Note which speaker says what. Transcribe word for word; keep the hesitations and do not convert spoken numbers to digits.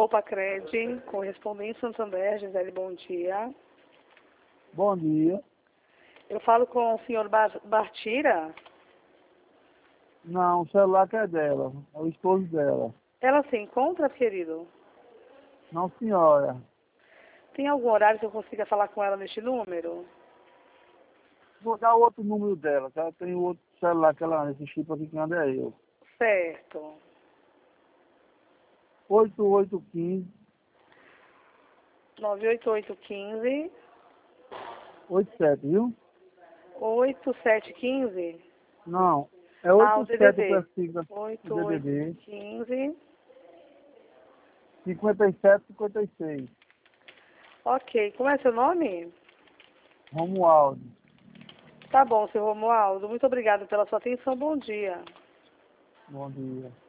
Speaker 1: Copa Cred, correspondente Santander, Gisele, bom dia.
Speaker 2: Bom dia.
Speaker 1: Eu falo com o senhor Bar Bartira?
Speaker 2: Não, o celular que é dela, é o esposo dela.
Speaker 1: Ela se encontra, querido?
Speaker 2: Não, senhora.
Speaker 1: Tem algum horário que eu consiga falar com ela neste número?
Speaker 2: Vou dar o outro número dela, que ela tem o outro celular que ela anda, esse chip aqui que anda é eu.
Speaker 1: Certo.
Speaker 2: oito oito um cinco,
Speaker 1: nove oito oito um cinco,
Speaker 2: oito sete, viu?
Speaker 1: oito sete um cinco.
Speaker 2: Não, é
Speaker 1: Ah, o
Speaker 2: oito sete
Speaker 1: D D D.
Speaker 2: para sigla
Speaker 1: oito
Speaker 2: do
Speaker 1: oito
Speaker 2: D D D.
Speaker 1: um cinco.
Speaker 2: cinquenta e sete cinquenta e seis.
Speaker 1: Ok. Como é seu nome?
Speaker 2: Romualdo.
Speaker 1: Tá bom, seu Romualdo. Muito obrigada pela sua atenção. Bom dia.
Speaker 2: Bom dia.